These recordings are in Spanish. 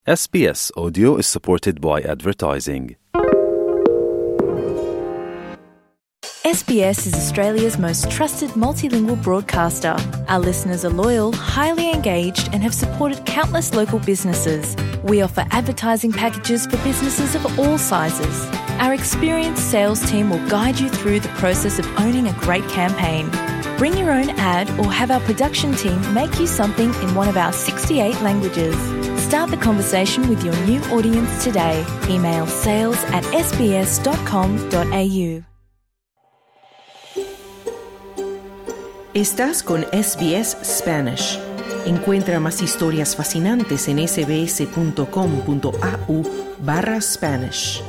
SBS Audio is supported by advertising. SBS is Australia's most trusted multilingual broadcaster. Our listeners are loyal, highly engaged, and have supported countless local businesses. We offer advertising packages for businesses of all sizes. Our experienced sales team will guide you through the process of owning a great campaign. Bring your own ad or have our production team make you something in one of our 68 languages. Start the conversation with your new audience today. Email sales@sbs.com.au. Estás con SBS Spanish. Encuentra más historias fascinantes en sbs.com.au/Spanish.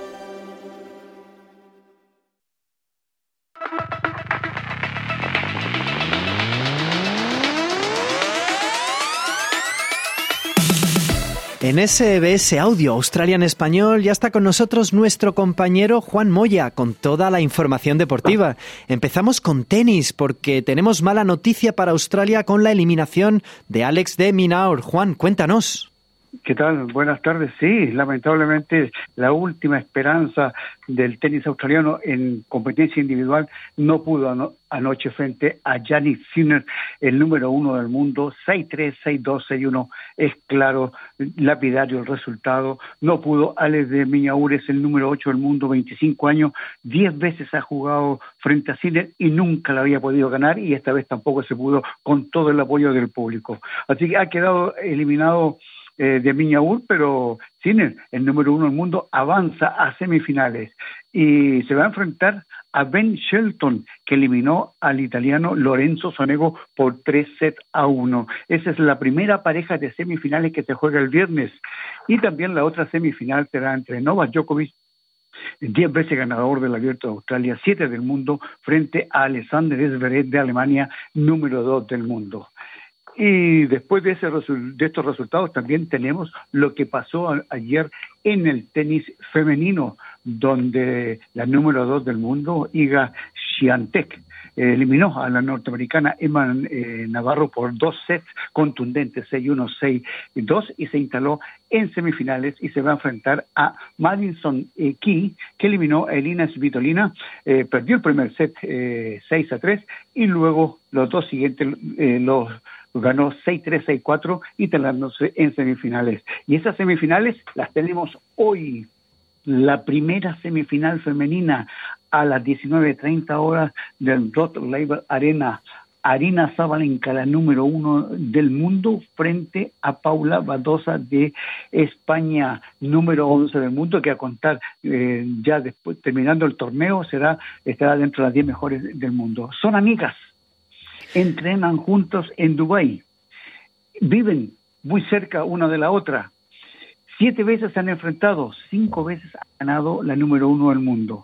En SBS Audio Australia en Español ya está con nosotros nuestro compañero Juan Moya con toda la información deportiva. Empezamos con tenis porque tenemos mala noticia para Australia con la eliminación de Alex de Minaur. Juan, cuéntanos. ¿Qué tal? Buenas tardes. Sí, lamentablemente la última esperanza del tenis australiano en competencia individual no pudo anoche frente a Jannik Sinner, el número 1 del mundo, 6-3, 6-2, 6-1. Es claro, lapidario el resultado. No pudo. Alex de Minaur es el número 8 del mundo, 25 años, 10 veces ha jugado frente a Sinner y nunca la había podido ganar, y esta vez tampoco se pudo con todo el apoyo del público. Así que ha quedado eliminado de Minaur, pero Sinner, el número 1 del mundo, avanza a semifinales y se va a enfrentar a Ben Shelton, que eliminó al italiano Lorenzo Sonego por 3-1. Esa es la primera pareja de semifinales que se juega el viernes, y también la otra semifinal será entre Novak Djokovic, 10 veces ganador del Abierto de Australia, 7 del mundo, frente a Alexander Zverev de Alemania, número 2 del mundo. Y después de estos resultados también tenemos lo que pasó ayer en el tenis femenino, donde la número 2 del mundo, Iga Swiatek, eliminó a la norteamericana Emma Navarro por 2 sets contundentes, 6-1, 6-2, y se instaló en semifinales y se va a enfrentar a Madison Keys, que eliminó a Elina Svitolina, perdió el primer set 6-3, y luego los dos siguientes los ganó 6-3, 6-4, instalándose en semifinales. Y esas semifinales las tenemos hoy. La primera semifinal femenina a las 19:30 horas del Rod Laver Arena. Aryna Sabalenka, la número 1 del mundo, frente a Paula Badosa de España, número 11 del mundo, que a contar ya después, terminando el torneo, estará dentro de las 10 mejores del mundo. Son amigas. Entrenan juntos en Dubái, viven muy cerca una de la otra, 7 veces se han enfrentado, 5 veces ha ganado la número 1 del mundo.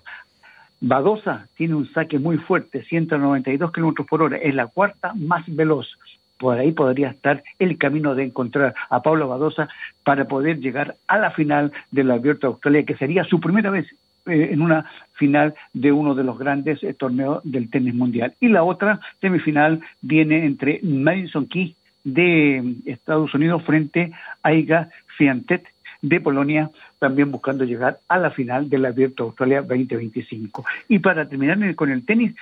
Badosa tiene un saque muy fuerte, 192 kilómetros por hora, es la cuarta más veloz. Por ahí podría estar el camino de encontrar a Paula Badosa para poder llegar a la final del Abierto de Australia, que sería su primera vez en una final de uno de los grandes torneos del tenis mundial. Y la otra semifinal viene entre Madison Keys de Estados Unidos frente a Iga Swiatek de Polonia, también buscando llegar a la final del Abierto de Australia 2025. Y para terminar con el tenis,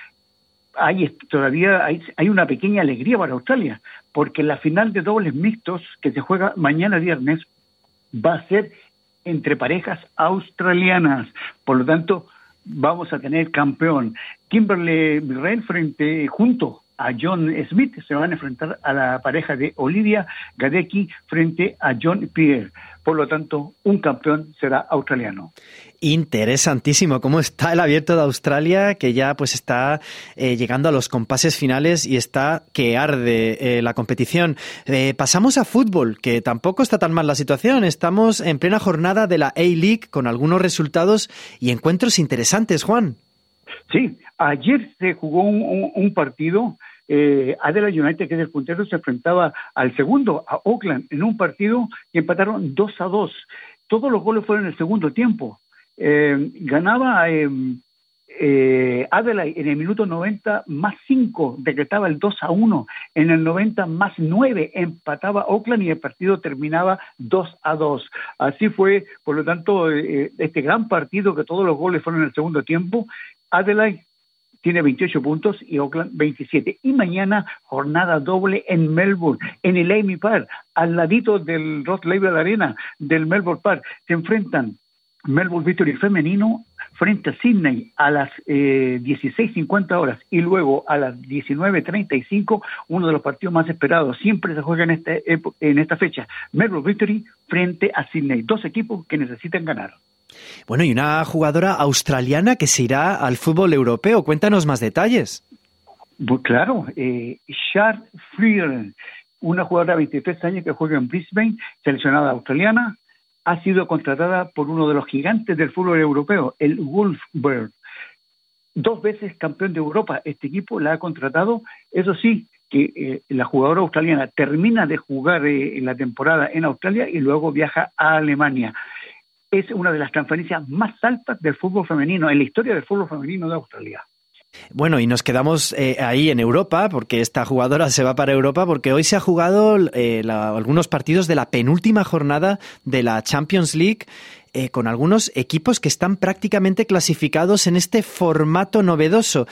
todavía hay una pequeña alegría para Australia, porque la final de dobles mixtos que se juega mañana viernes va a ser entre parejas australianas. Por lo tanto, vamos a tener campeón. Kimberly Birrell junto a John Smith se van a enfrentar a la pareja de Olivia Gadecki frente a John Pierre. Por lo tanto, un campeón será australiano. Interesantísimo cómo está el Abierto de Australia, que ya pues está llegando a los compases finales y está que arde la competición. Pasamos a fútbol, que tampoco está tan mal la situación. Estamos en plena jornada de la A-League con algunos resultados y encuentros interesantes, Juan. Sí, ayer se jugó un partido. Adelaide United, que es el puntero, se enfrentaba al segundo, a Auckland, en un partido que empataron 2-2. Todos los goles fueron en el segundo tiempo. Ganaba Adelaide en el minuto 90 más 5 decretaba el 2-1, en el 90 más 9 empataba Auckland y el partido terminaba 2-2. Así fue, por lo tanto, este gran partido que todos los goles fueron en el segundo tiempo. Adelaide tiene 28 puntos y Auckland 27. Y mañana jornada doble en Melbourne, en el Amy Park, al ladito del Rod Laver Arena, del Melbourne Park. Se enfrentan Melbourne Victory femenino frente a Sydney a las 16:50 horas y luego a las 19:35, uno de los partidos más esperados. Siempre se juega en esta fecha. Melbourne Victory frente a Sydney. Dos equipos que necesitan ganar. Bueno, y una jugadora australiana que se irá al fútbol europeo. Cuéntanos más detalles. Pues claro, Char Freeland, una jugadora de 23 años que juega en Brisbane, seleccionada australiana, ha sido contratada por uno de los gigantes del fútbol europeo, el Wolfsburg. 2 veces campeón de Europa, este equipo la ha contratado. Eso sí, que la jugadora australiana termina de jugar en la temporada en Australia y luego viaja a Alemania. Es una de las transferencias más altas del fútbol femenino, en la historia del fútbol femenino de Australia. Bueno, y nos quedamos ahí en Europa, porque esta jugadora se va para Europa, porque hoy se ha jugado algunos partidos de la penúltima jornada de la Champions League, con algunos equipos que están prácticamente clasificados en este formato novedoso.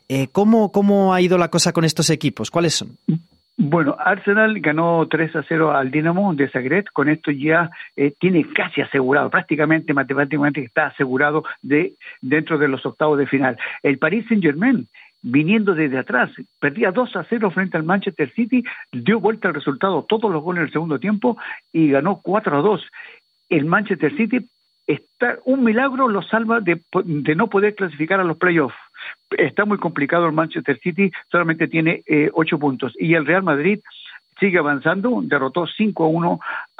¿Cómo ha ido la cosa con estos equipos? ¿Cuáles son? Bueno, Arsenal ganó 3-0 al Dinamo de Zagreb. Con esto ya tiene casi asegurado, prácticamente matemáticamente está asegurado dentro de los octavos de final. El Paris Saint-Germain, viniendo desde atrás, perdía 2-0 frente al Manchester City, dio vuelta al resultado, todos los goles en el segundo tiempo y ganó 4-2. El Manchester City un milagro lo salva de no poder clasificar a los playoffs. Está muy complicado el Manchester City, solamente tiene 8 puntos. Y el Real Madrid sigue avanzando, derrotó 5-1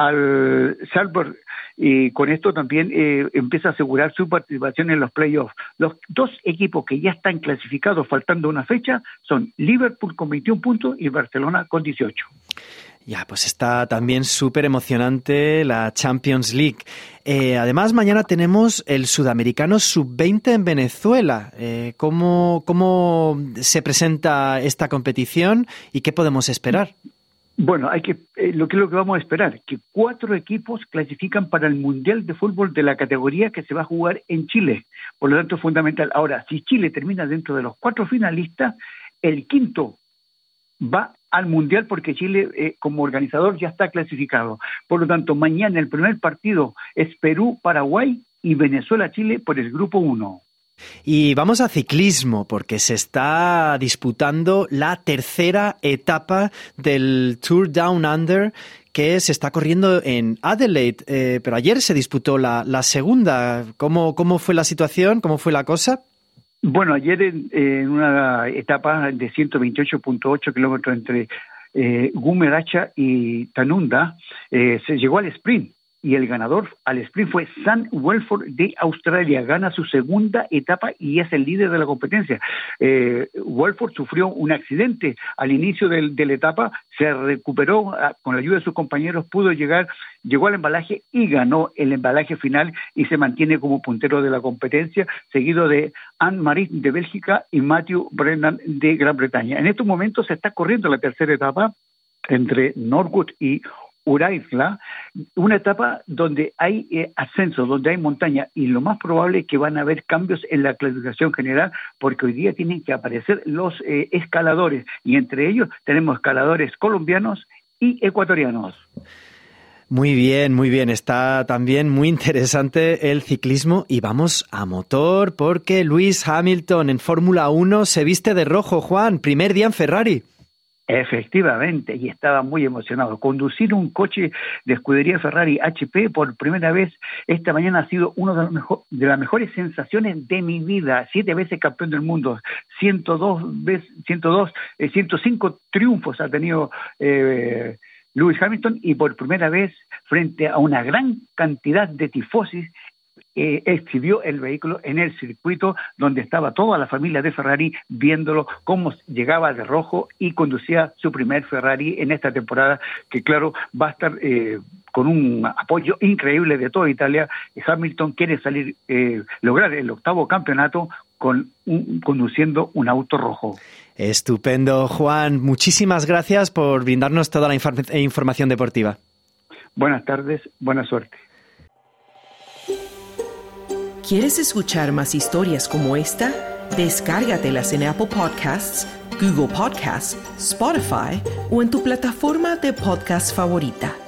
al Salzburg y con esto también empieza a asegurar su participación en los playoffs. Los 2 equipos que ya están clasificados faltando una fecha son Liverpool con 21 puntos y Barcelona con 18. Ya, pues está también súper emocionante la Champions League. Además, mañana tenemos el Sudamericano Sub-20 en Venezuela. ¿Cómo se presenta esta competición y qué podemos esperar? Bueno, lo que vamos a esperar, que 4 equipos clasifican para el Mundial de Fútbol de la categoría que se va a jugar en Chile. Por lo tanto, es fundamental. Ahora, si Chile termina dentro de los 4 finalistas, el quinto va al Mundial porque Chile como organizador ya está clasificado. Por lo tanto, mañana el primer partido es Perú-Paraguay y Venezuela-Chile por el grupo 1. Y vamos a ciclismo, porque se está disputando la tercera etapa del Tour Down Under, que se está corriendo en Adelaide, pero ayer se disputó la segunda. ¿Cómo fue la situación? ¿Cómo fue la cosa? Bueno, ayer en una etapa de 128.8 kilómetros entre Gumeracha y Tanunda, se llegó al sprint. Y el ganador al sprint fue Sam Welford de Australia. Gana su segunda etapa y es el líder de la competencia. Welford sufrió un accidente al inicio de la etapa, se recuperó con la ayuda de sus compañeros, llegó al embalaje y ganó el embalaje final y se mantiene como puntero de la competencia, seguido de Anne-Marie de Bélgica y Matthew Brennan de Gran Bretaña. En estos momentos se está corriendo la tercera etapa entre Norwood y Uraisla, una etapa donde hay ascenso, donde hay montaña, y lo más probable es que van a haber cambios en la clasificación general, porque hoy día tienen que aparecer los escaladores, y entre ellos tenemos escaladores colombianos y ecuatorianos. Muy bien, está también muy interesante el ciclismo y vamos a motor porque Lewis Hamilton en Fórmula 1 se viste de rojo, Juan, primer día en Ferrari. Efectivamente, y estaba muy emocionado. Conducir un coche de escudería Ferrari HP por primera vez esta mañana ha sido una de las mejores sensaciones de mi vida. 7 veces campeón del mundo, 105 triunfos ha tenido Lewis Hamilton, y por primera vez frente a una gran cantidad de tifosis exhibió el vehículo en el circuito donde estaba toda la familia de Ferrari viéndolo cómo llegaba de rojo y conducía su primer Ferrari en esta temporada, que claro, va a estar con un apoyo increíble de toda Italia. Hamilton quiere lograr el 8º campeonato conduciendo un auto rojo. Estupendo, Juan. Muchísimas gracias por brindarnos toda la información deportiva. Buenas tardes, buena suerte. ¿Quieres escuchar más historias como esta? Descárgatelas en Apple Podcasts, Google Podcasts, Spotify o en tu plataforma de podcast favorita.